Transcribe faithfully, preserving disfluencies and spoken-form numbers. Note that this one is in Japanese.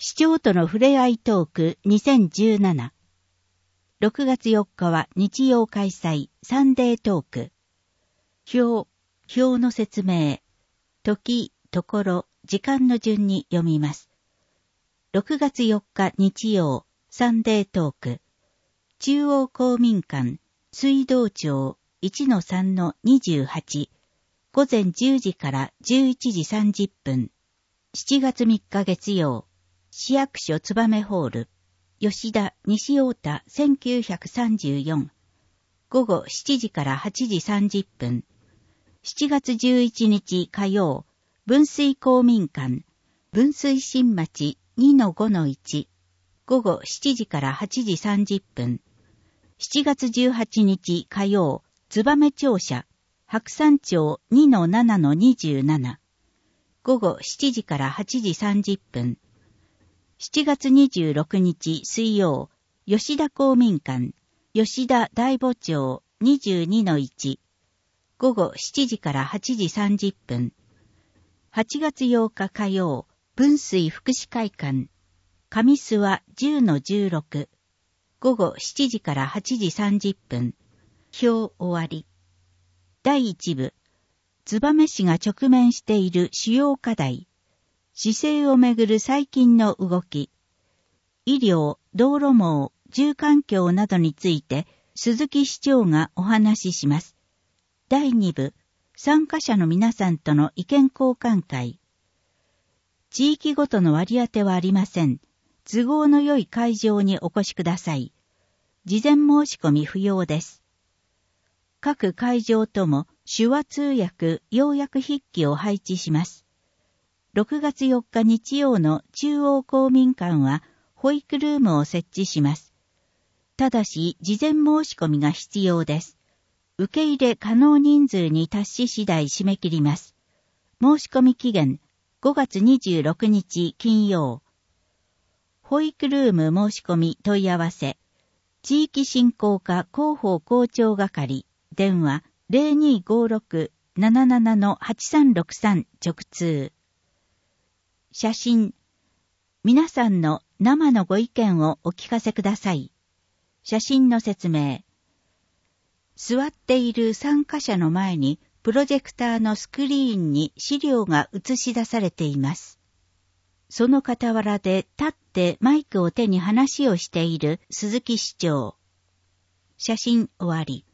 市長との触れ合いトークにせんじゅうなな。ろくがつよっかは日曜開催サンデートーク。表、表の説明。時、ところ、時間の順に読みます。ろくがつよっか日曜サンデートーク。中央公民館、水道庁 いちのさんのにじゅうはち。午前じゅうじからじゅういちじさんじゅっぷん。しちがつみっか月曜。市役所燕ホール。吉田西太田せんきゅうひゃくさんじゅうよん。午後しちじからはちじさんじゅっぷん。しちがつじゅういちにち火曜。分水公民館。分水新町 にのごのいち。午後しちじからはちじさんじゅっぷん。しちがつじゅうはちにち火曜。燕庁舎。白山町 にのななのにじゅうなな。午後しちじからはちじさんじゅっぷん。しちがつにじゅうろくにち水曜。吉田公民館。吉田大母町 にじゅうにのいち。午後しちじからはちじさんじゅっぷん。はちがつようか火曜。分水福祉会館。上諏訪 じゅうのじゅうろく。午後しちじからはちじさんじゅっぷん。表終わり。だいいち部。燕市が直面している主要課題。市政をめぐる最近の動き。医療、道路網、住環境などについて鈴木市長がお話しします。だいに部。参加者の皆さんとの意見交換会。地域ごとの割り当てはありません。都合の良い会場にお越しください。事前申し込み不要です。各会場とも手話通訳、要約筆記を配置します。ろくがつよっか日曜の中央公民館は保育ルームを設置します。ただし事前申し込みが必要です。受け入れ可能人数に達し次第締め切ります。申し込み期限ごがつにじゅうろくにち金曜。保育ルーム申し込み問い合わせ。地域振興課広報校長係。電話 ゼロにーごーろく なななな はちさんろくさん 直通。写真。皆さんの生のご意見をお聞かせください。写真の説明。座っている参加者の前にプロジェクターのスクリーンに資料が映し出されています。その傍らで立ってマイクを手に話をしている鈴木市長。写真終わり。